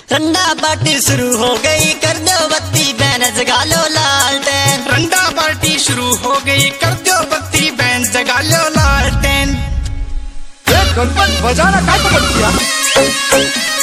रंडा party शुरू हो गई, कर दो बत्ती बैन जगा लो लालटेन। रंडा पार्टी शुरू हो गई, कर दो बत्ती बैन जगा लो लालटेन। गणपत बजाना काय तो बंद किया।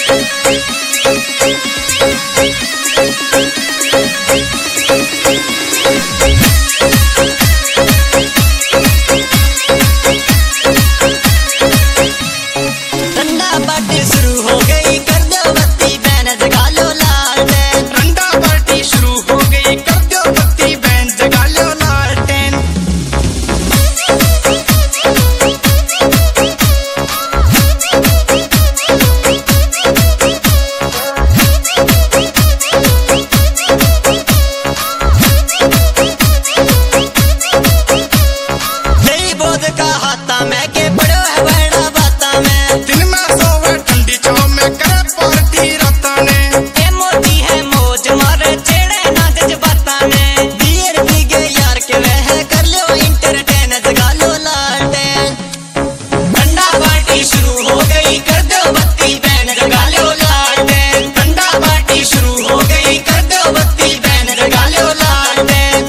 रंडा पार्टी शुरू हो गई, कर दो बत्ती बैन जगा लो लालटेन। रंडा पार्टी शुरू हो गई, कर दो बत्ती बैन जगा लो लालटेन। मेरी बोध का हाथा में के बड़ो है बड़ा बाता में। दिन में सोवे ठंडी छाव में करे पार्टी राता ने। ए मोती है मौज मारे छेड़े ना जज्बाता में। बियर पी गए यार के वह कर लो इंटरटेन जगा लो लालटेन। रंडा पार्टी शुरू हो गई, कर दो बत्ती बैन जगा लो लालटेन। रंडा पार्टी शुरू हो गई, कर दो बत्ती बैन जगा लो लालटेन।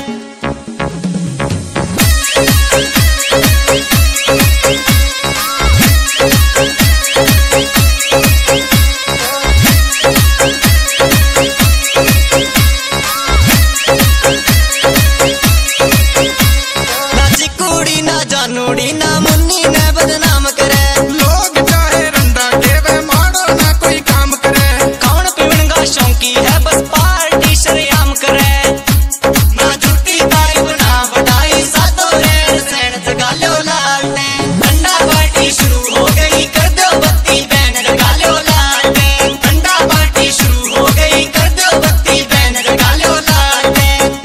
ना चिकुड़ी ना जानूड़ी ना मुन्नी ने बदनाम करे। लोग चाहे रंडा देवे माड़ो ना कोई काम करे। कौन पीवन का शौकी है बस पार्टी शरेआम करे। ना झूठी तारीफ ना बढ़ाई सातों रेड़ सैन जगा लो लालटेन। रंडा पार्टी शुरू हो गई, कर दो बत्ती बैन जगा लो लालटेन। रंडा पार्टी शुरू हो गई, कर दो बत्ती बैन जगा लो लालटेन।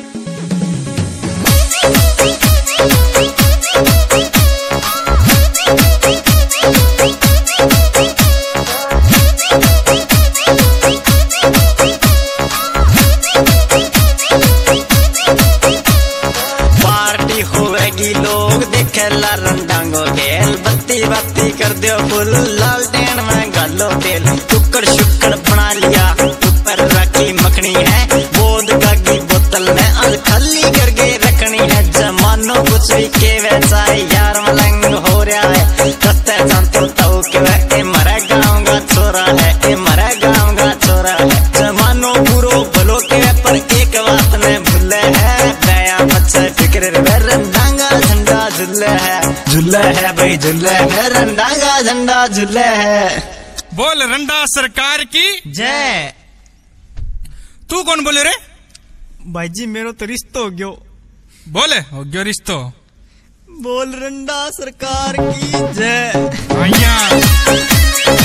पार्टी होएगी लोग देखेला रंडांगो खेल। बत्ती बत्ती कर दो फुल लालटेन में गालो तेल। टुकड़ शुक्कड़ बना लिया, ऊपर रखी मखनी है। बोध का की बोतल में आज खाली करके रखनी है। जमानो कुछ भी के वैसा है यार मलंग हो रहा है। कत्ते संतो ताऊ के वह ए मरे गाँव का छोरा है, ए मरे गाँव का छोरा है। जमानो बुरो भलो के पर एक बात में भूले है। दया बच्चे फिक्र रंडांगा झंडा झुल्ले है भाई झुल्ले है। रंडांगा झंडा झुल्ले है। बोल रंडा सरकार की जय। तू कौन बोले रे? भाई जी मेरो तो रिश्तो हो गयो। बोले हो गयो रिश्तो। बोल रंडा सरकार की जय। आइया